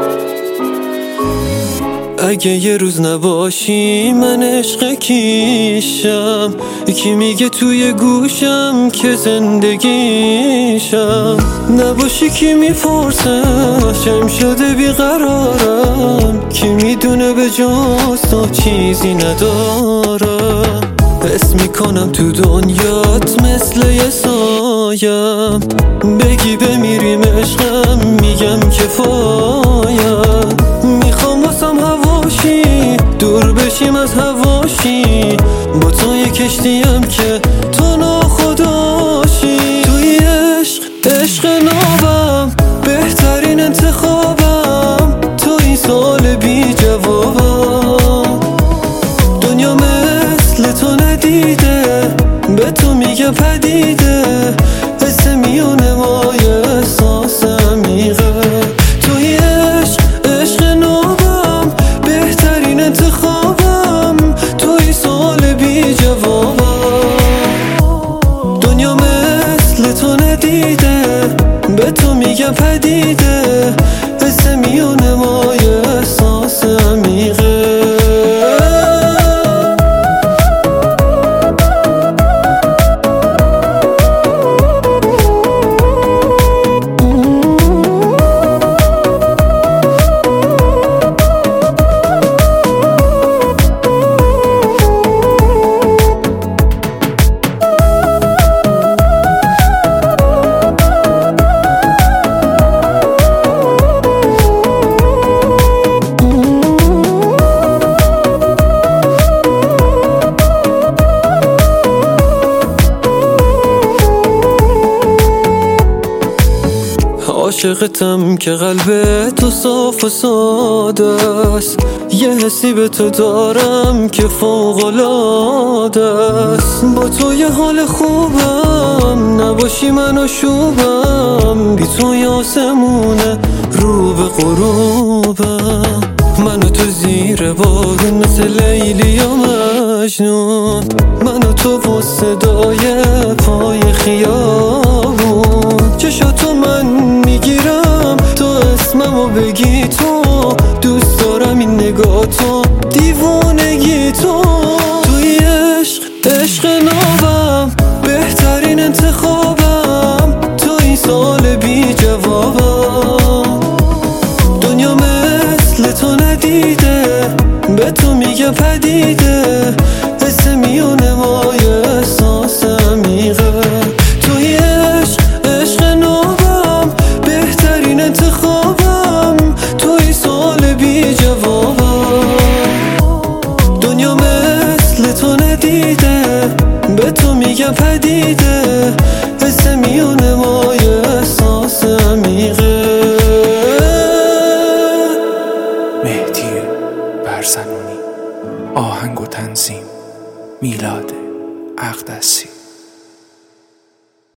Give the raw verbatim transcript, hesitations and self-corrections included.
اگه یه روز نباشی من عشق کیشم، یکی میگه توی گوشم که زندگیشم. نباشی کی میپرسه چم شده بیقرارم، کی میدونه به جز تو چیزی ندارم. حس میکنم تو دنیات مثل یه سایم، بگی بمیریم عشقم میگم کفایم. میخوام واسم هواشی دور بشیم از هواشی، با تو یه کشتیم که تو ناخداشی. توی عشق عشق نابم بهترین انتخابم، تو این سال بی جوابم. دنیا مثل تو ندیده، به تو میگم پدیده، حس میونه ما یه احساس عمیقه. توی عشق عشق نابم بهترین انتخابم، توی سال بی جوابم. دنیا مثل تو ندیده، به تو میگم پدیده، حس میونه ما یه احساس عمیقه. عاشقتم که قلب تو صاف و ساده است، یه حسی به تو دارم که فوق‌العاده است. با تو یه حال خوبم، نباشی منو شوبم، بی تو یه آسمونه رو به غروبم. منو تو زیر بارون مثل لیلی و مجنون، منو تو با صدای پای خیابون. چشاتو من میگیرم تو اسممو بگی، تو دوست دارم این نگاه تو دیوونگی تو. توی عشق عشق نابم بهترین انتخابم، تو این سال بی جوابم. دنیا مثل تو ندیده، به تو میگم پدیده، حس میونه ما یه احساس عمیقه. توی عشق عشق نابم بهترین انتخابم، توی سال بی جوابم. دنیا مثل تو ندیده، به تو میگم پدیده، حس میونه ما یه احساس عمیقه. مهدی برزنونی، آهنگ و تنظیم میلاد اقدسی.